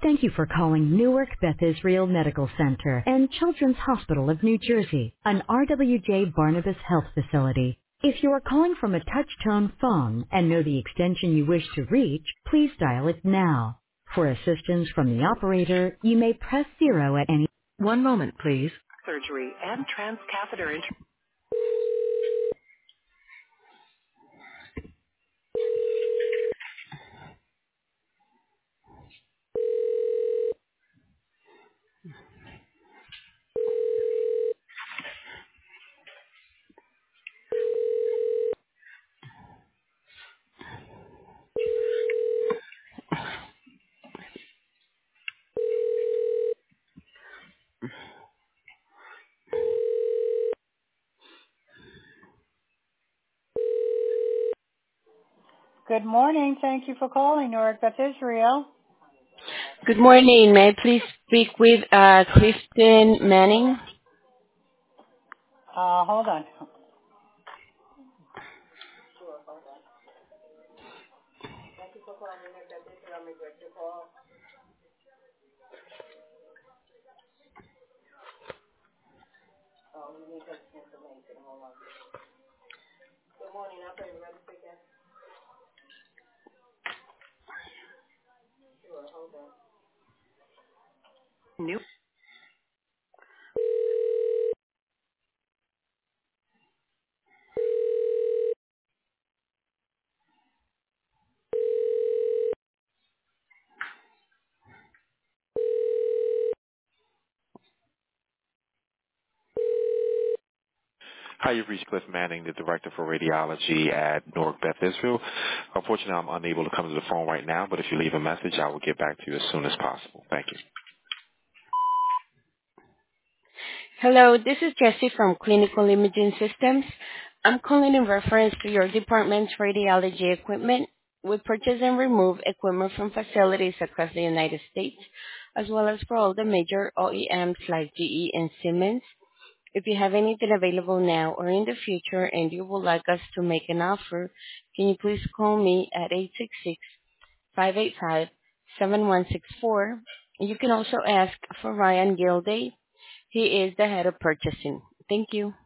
Thank you for calling Newark Beth Israel Medical Center and Children's Hospital of New Jersey, an RWJ Barnabas Health facility. If you are calling from a touch-tone phone and know the extension you wish to reach, please dial it now. For assistance from the operator, you may press 0 at any... One moment, please. Surgery and transcatheter Good morning. Thank you for calling Newark Beth Israel. Good morning. May I please speak with Kristen Manning? Hold on. New. Hi, you've reached Cliff Manning, the Director for Radiology at Newark Beth Israel. Unfortunately, I'm unable to come to the phone right now, but if you leave a message, I will get back to you as soon as possible. Thank you. Hello, this is Jessie from Clinical Imaging Systems. I'm calling in reference to your department's radiology equipment. We purchase and remove equipment from facilities across the United States, as well as for all the major OEMs like GE and Siemens. If you have anything available now or in the future and you would like us to make an offer, can you please call me at 866-585-7164. You can also ask for Ryan Gilday. He is the head of purchasing. Thank you.